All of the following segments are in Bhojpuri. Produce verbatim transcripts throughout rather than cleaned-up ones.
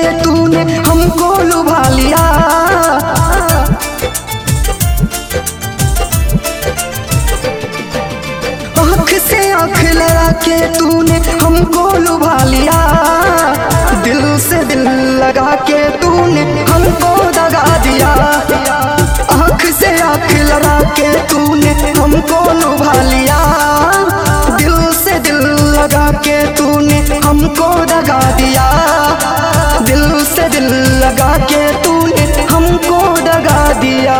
तूने हमको लुभा लिया। आँख से आँख लगा के तूने हमको लुभा लिया। दिल से दिल लगा के तूने हमको दगा दिया। आँख से आँख लगा के तूने हमको लुभा लिया। दिल से दिल लगा के तूने हमको दगा दिया। दिल से दिल लगा के तूने हमको दगा दिया।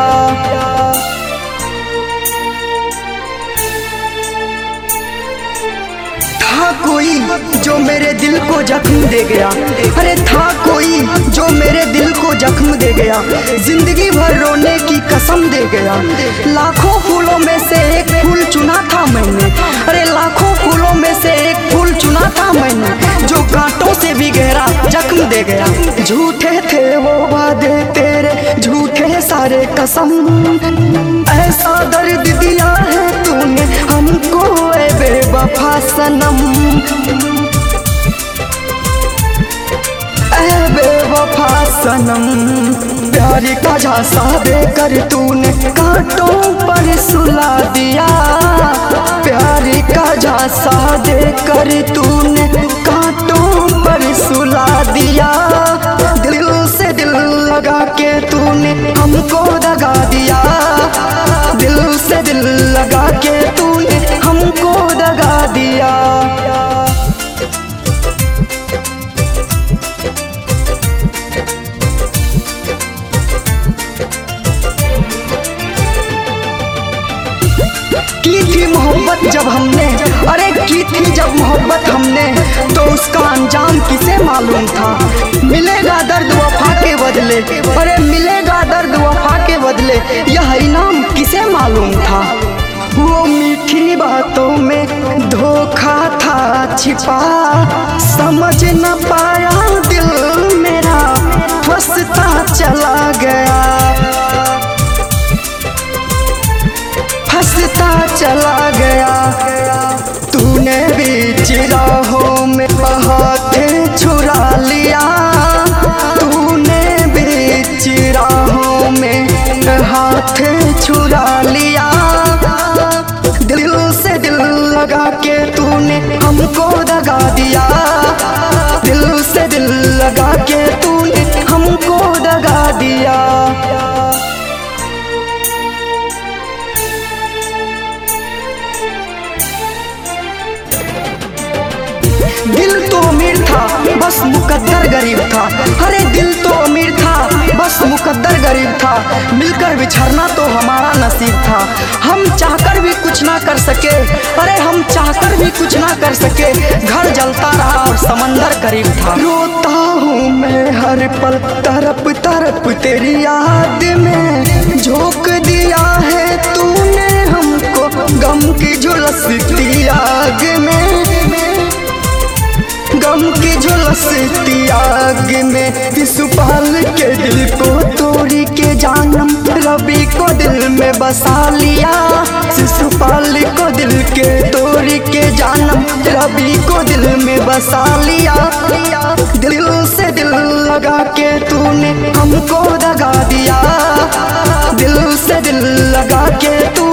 था कोई जो मेरे दिल को जख्म दे गया। अरे था कोई जो मेरे दिल को जख्म दे गया। जिंदगी भर रोने की कसम दे गया। लाखों फूलों में से एक फूल चुना था मैंने। अरे लाखों फूलों में से एक फूल चुना था मैंने, जो कांटों से भी गहरा जख्म दे गया। झूठे थे वो वादे तेरे, झूठे सारे कसम। ऐसा दर्द दिया है तूने हमको ए बेवफा सनम। ऐ बेवफा सनम, प्यार का झांसा देकर तूने कांटों पर सुला दिया। प्यार का झांसा देकर तूने कांटों पर सुला दिया। दिल से दिल लगा के तूने हमको दगा दिया। दिल से दिल लगा के तूने हमको दगा दिया। की थी मोहब्बत जब हमने, अरे की थी जब मोहब्बत हमने, तो उसका अंजाम किसे मालूम था। मिलेगा दर्द वफा के बदले, अरे मिलेगा दर्द वफा के बदले, यह इनाम किसे मालूम था। वो मीठी बातों में धोखा था छिपा, समझ न पाया दिल मेरा फंसता चला गया। फंसता चला गया। तूने बीच राहों में हाथ छुरा लिया। तूने बीच राहों में हाथ छुरा लिया। दिल से दिल लगा के तूने हमको दगा दिया। दिल से दिल लगा के तूने हमको दगा दिया। दिल तो अमीर था बस मुकद्दर गरीब था। अरे दिल तो अमीर था बस मुकद्दर गरीब था। मिलकर बिछड़ना तो हमारा नसीब था। हम चाहकर भी कुछ ना कर सके, अरे हम चाहकर भी कुछ ना कर सके। घर जलता रहा और समंदर करीब था। रोता हूँ मैं हर पल तरफ तरफ तेरी याद में। झोंक दिया है तूने हमको गम की झुलसती आग में। गम की झुलसती आग में शिशुपाल के दिल को तोड़ी के जानम रवि को दिल में बसा लिया। शिशुपाल को दिल के तोड़ी के जानम रवि को दिल में बसा लिया। दिल से दिल लगा के तूने हमको दगा दिया। दिल से दिल लगा के तू